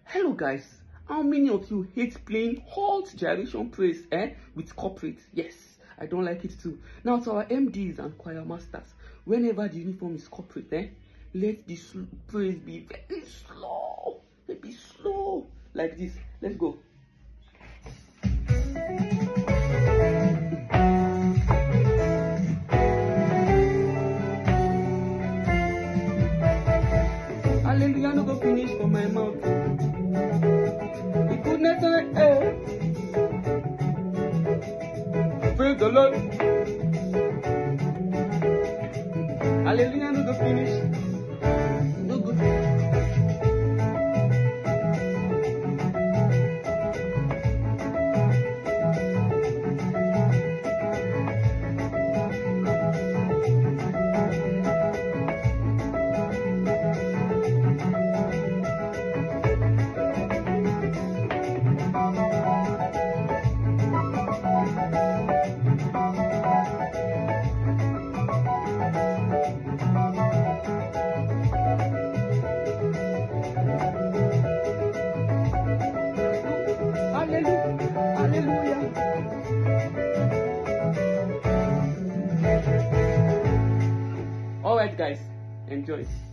Hello guys, how many of you hate playing halt gyration praise with corporate? Yes, I don't like it too. Now to our MDs and choir masters, whenever the uniform is corporate, let the praise be very slow. Maybe slow like this. Let's go. Hallelujah, no go finish for my mouth. The goodness and praise the Lord. Hallelujah, no go finish. No go. Hallelujah. All right, guys, enjoy.